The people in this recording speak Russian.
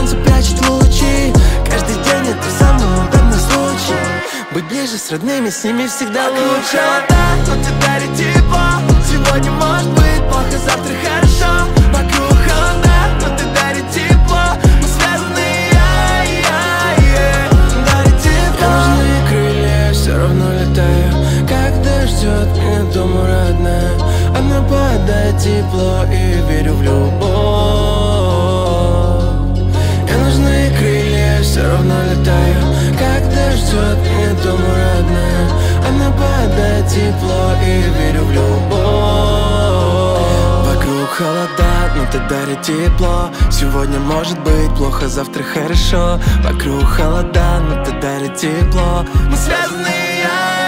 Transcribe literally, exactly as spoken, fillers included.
солнце прячет лучи. Каждый день это самый удобный случай быть ближе с родными, с ними всегда лучше. Холода, но ты дарит тепло. Сегодня может быть плохо, завтра хорошо. Вокруг холода, но ты дарит тепло. Мы связаны, я-я-я. Дарит тепло. Мне нужны крылья, все равно летаю. Когда ждет меня дома родная, она подает тепло и верю в любовь. Мне нужны крылья, все равно летаю. Когда ждет меня дома родная, она подает тепло и верю в любовь. Вокруг холода, но ты дарит тепло. Сегодня может быть плохо, завтра хорошо. Вокруг холода, но ты дарит тепло. Мы связаны, я